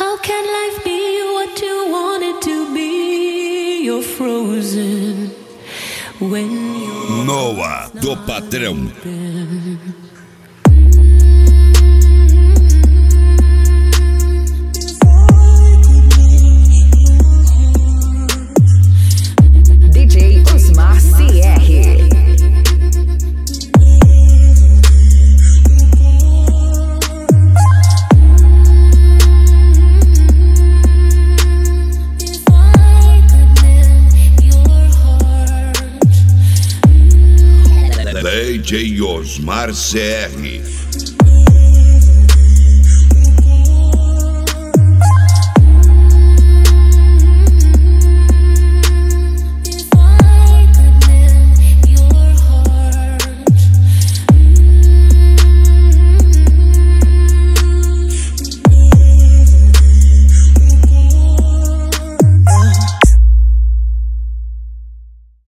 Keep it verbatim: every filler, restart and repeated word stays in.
How can life be what you want it to be? You're frozen when you're Noah do Patrão. D J Osmar C R. D J Osmar C R.